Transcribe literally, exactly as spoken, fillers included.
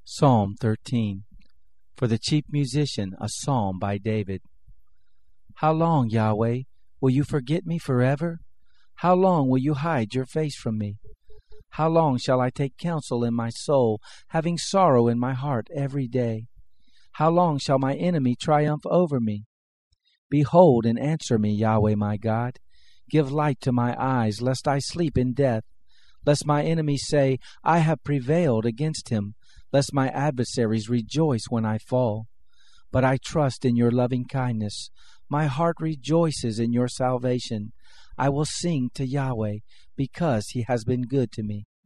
Psalm thirteen. For the chief musician, a psalm by David. How long, Yahweh, will you forget me forever? How long will you hide your face from me? How long shall I take counsel in my soul, having sorrow in my heart every day? How long shall my enemy triumph over me? Behold and answer me, Yahweh my God. Give light to my eyes, lest I sleep in death. Lest my enemies say, I have prevailed against him. Lest my adversaries rejoice when I fall. But I trust in your loving kindness. My heart rejoices in your salvation. I will sing to Yahweh, because he has been good to me.